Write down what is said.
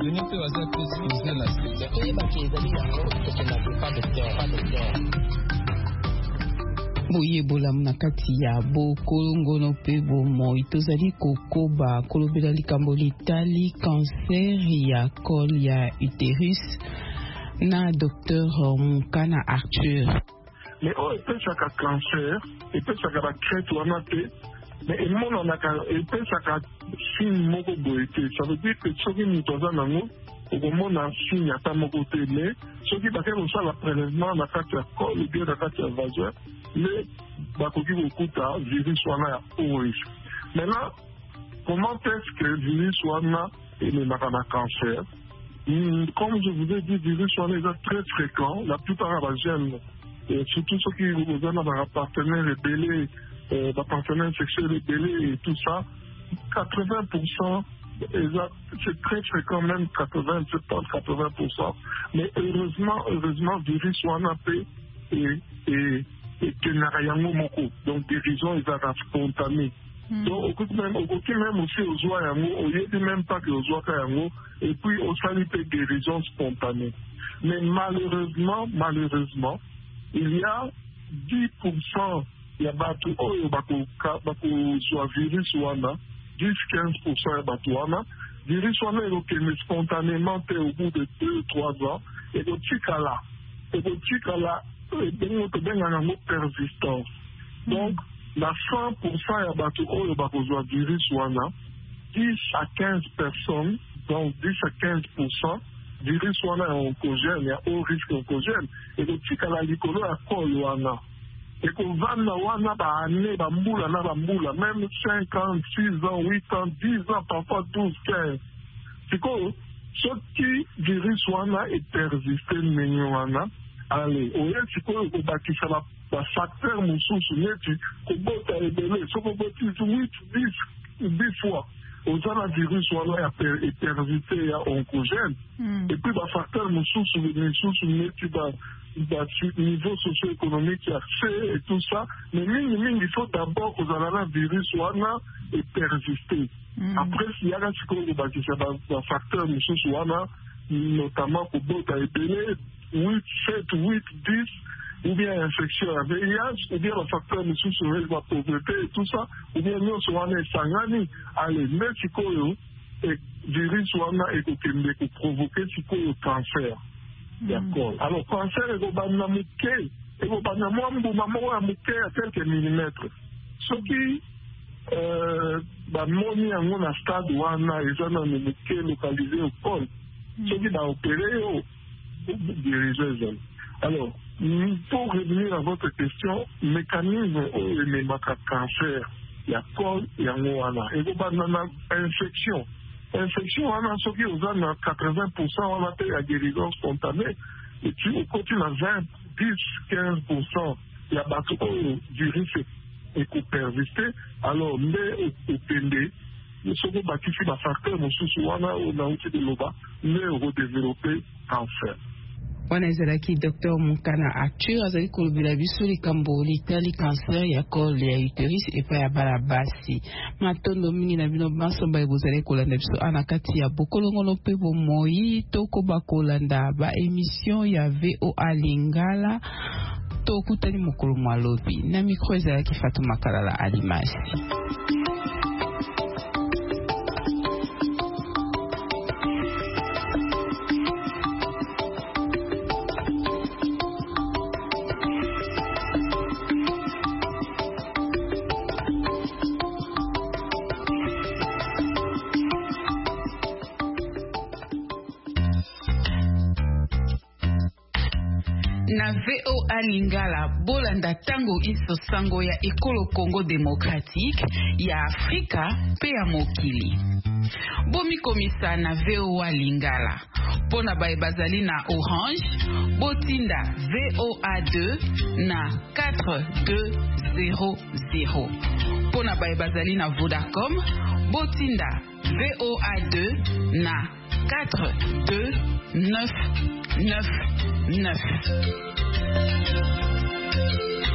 donner peu à ça plus poser la boye bolamu na kati ya bokolongono pe bomoi tozali kokoba kolobela likambo litali cancer ya col ya utérus na Dr Mukana Arthur. Mais epesaka cancer epesaka bacrete wana te mais emonanaka epesaka signe moko boye te. Ça veut dire que soki moto aza nango okomona signe ata moko te, mais soki bakei kosala prélèvement na kati ya col ou bien na kati ya vagin le bakoki kokuta virus wana ya haut risque. Maintenant, comment est-ce que virus wana ememaka na cancer? Comme je vous ai dit, virus wana est très fréquent. La plupart des jeunes, surtout ceux qui ont un partenaire rebellé, partenaire sexuel rebellé et tout ça, 80%, c'est très fréquent, même 80%. Mais heureusement, virus wana peut et Kenarayango Moko. Donc, guérison, ils sont spontanés. Donc, même aussi aux oies yango, au lieu de même pas que aux oies yango, et puis au sanité guérison spontanée. Mais malheureusement, il y a 10%, il y a batu oyo bako soit virus wana, 10-15% ya batu wana, virus wana est spontanément au bout de 2-3 ans, et donc tikala, persistance. Donc, la 100% ya batu oyo bakozwa virus wana, 10 à 15 personnes, donc 10 à 15%, virus wana ya oncogène, ya haut risque oncogène, et donc tikala likolo ya col wana. Et qu'on vanda wana ba année, ba mbula na ba mbula, même 5 ans, 6 ans, 8 ans, 10 ans, parfois 12, 15. C'est quoi? Ce qui virus wana est persisté menyo wana, allez, oye sikoyo kobakisa ba facteur mususu neti kobota ebele soko boti 8-10 fois ozana virus wana est persisté ya oncogène et puis ba facteur mususu neti ba niveau socio-économique ya fait et tout ça, mais mingi il faut d'abord ozana virus wana est persisté. Après s'il y a sikoyo kobakisa ba facteur mususu wana notamment kobota ebele 8, 7, 8, 10, ou bien infection à VIH, ou bien le facteur de la pauvreté et tout ça, ou bien nous sommes sangani, allez, mais si le virus est provoqué si le cancer. D'accord. Alors, cancer est à quelques millimètres. Ce qui moni en un stade où on a localisé au col, ce qui va opérer diriger. Alors, pour revenir à votre question, mécanisme de cancer, il y a col, il y a et infection. Infection, on a ce qui est 80%, on a fait la guérison spontanée, et puis au côté de 20, 10, 15%, il y a du virus et qui persiste. Alors, mais au PND, ce qui est un facteur, on a outil de l'OBA, mais redévelopper cancer. wana ezalaki Dr Mukana Arthur azali kolobela biso likambo litali cancer ya col ya utérus epai ya bana basi matondo mingi na bino basomba ebozali kolanda biso ana kati ya bokolongono mpe bomoi tokoba kolanda ba émission ya VOA Lingala tokutani mokolo mwalobi na mikro ezalaki Fatuma Kalala Alimasi. Na VOA Lingala bolanda tango iso sango ya ekolo Congo démocratique ya Afrika pe ya mokili. Bomi komisa na VOA Lingala. Pona bae bazali na Orange, botinda VOA2 na 4200. Pona bae bazali na Vodacom, botinda VOA2 na 42999.